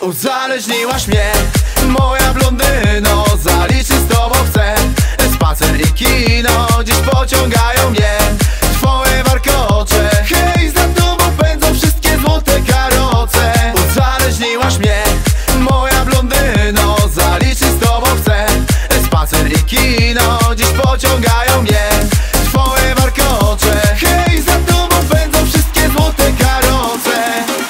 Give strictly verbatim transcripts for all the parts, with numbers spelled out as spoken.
Uzależniłaś mnie, moja blondyno. Zaliczyć z tobą chcę spacer i kino. Dziś pociągają mnie twoje warkocze. Hej, za tobą pędzą wszystkie złote karoce. Uzależniłaś mnie, moja blondyno. Zaliczyć z tobą chcę spacer i kino. Dziś pociągają mnie twoje warkocze. Hej, za tobą pędzą wszystkie złote karoce.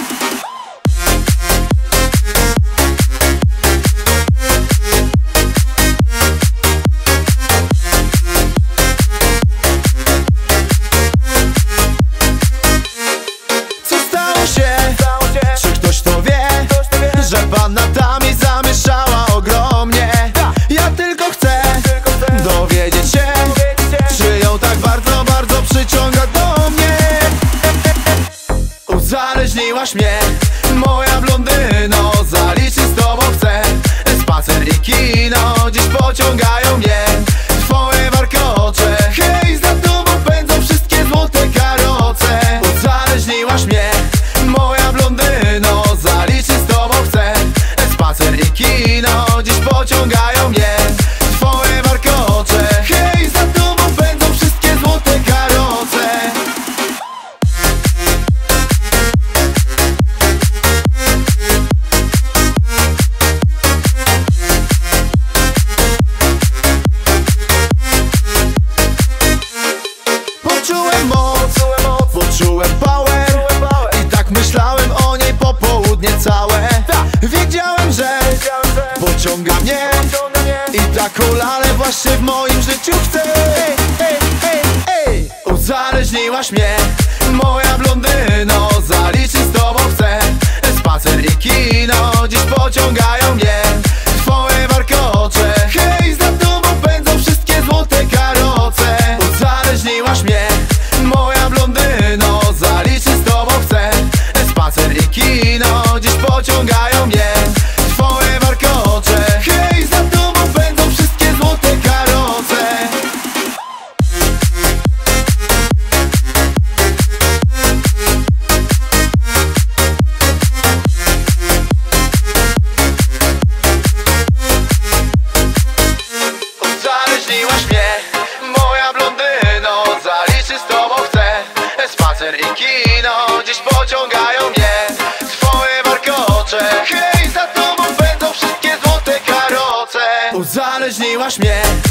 Czy ktoś to wie, że panna ta mi zamieszała ogromnie? Ja tylko chcę dowiedzieć się, czy ją tak bardzo, bardzo przyciąga do mnie. Uzależniłaś mnie, moja blondyno. Zaliczyć z tobą chcę spacer i kino. Dziś pociągają mnie twoje warkocze. Hej, za tobą pędzą wszystkie złote karoce. Uzależniłaś mnie, moja blondyno. Zaliczyć z tobą chcę spacer i kino. Dziś pociągają mnie twoje warkocze. Hej, za tobą pędzą wszystkie złote karoce. Poczułem moc, poczułem power. I tak myślałem o niej popołudnie całe. Wiedziałem, że pociąga mnie i taką lalę właśnie w moim życiu chcę. Ej, ej, ej. Uzależniłaś mnie, moja blondyno. Zaliczyć z tobą chcę spacer i kino. Dziś pociągają mnie twoje warkocze. Hej, za tobą pędzą wszystkie złote karoce. Uzależniłaś mnie, moja blondyno. Zaliczyć z tobą chcę spacer i kino. Dziś pociągają mnie twoje warkocze. Hej, za tobą pędzą wszystkie złote karoce. Uzależniłaś mnie, moja blondyno. Zaliczyć z tobą chcę spacer i kino. Dziś pociągają mnie twoje warkocze. Hej, za tobą pędzą wszystkie złote karoce. Uzależniłaś mnie,